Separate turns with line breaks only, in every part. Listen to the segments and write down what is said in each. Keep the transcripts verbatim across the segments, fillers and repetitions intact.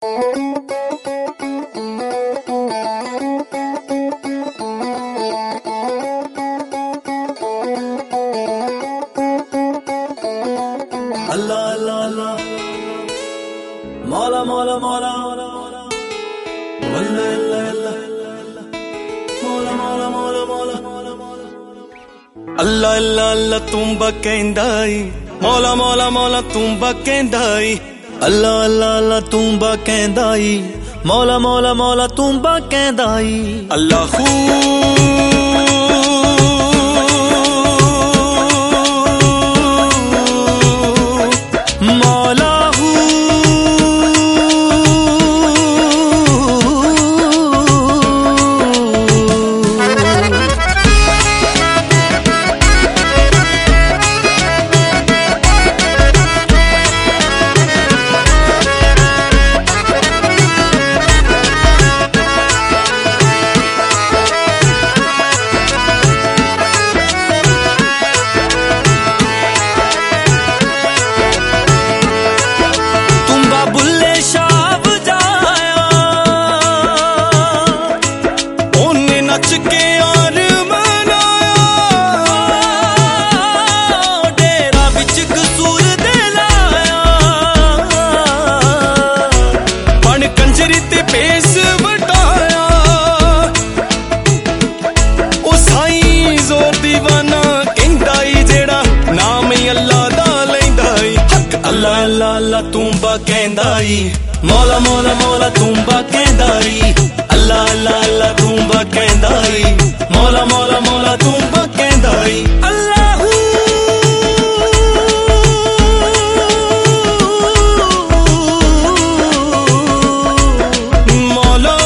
अल्लाह अल्लाह अल्लाह मौला मौला मौला अल्लाह अल्लाह अल्लाह मौला मौला मौला मौला अल्लाह अल्लाह अल्लाह तुम बकेंदाई मौला मौला मौला तुम बकेंदाई अल्लाह अल्लाह अल्लाह तुम बकेंदाई मौला मौला मौला तुम बकेंदाई अल्लाह अल्लाह अल्लाह अल्लाह तुम बकेंदाई मौला मौला मौला तुम बकेंदाई अल्लाह अल्लाह अल्लाह तुम बकेंदाई मौला मौला मौला तुम बकेंदाई अल्लाह मौला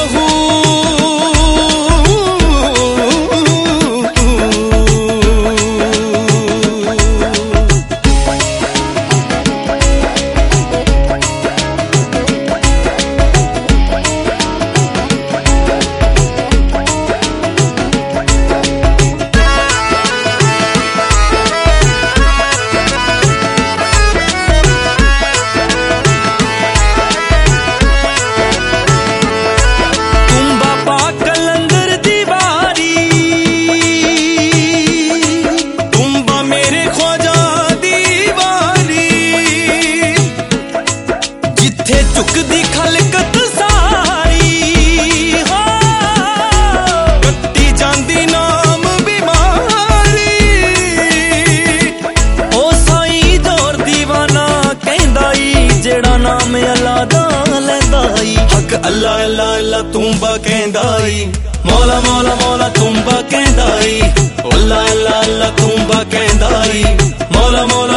चुकदी खलकत सारी हो कट्टी जांदी नाम बीमारी ओ साई जोर दीवाना कहंदाई जेड़ा नाम अल्लाह दा लैंदाई हक अल्लाह अल्लाह अल्लाह तुम बकेंदाई मौला मौला मौला तुम बकेंदाई अल्लाह अल्लाह अल्लाह तुम बकेंदाई मौला मौला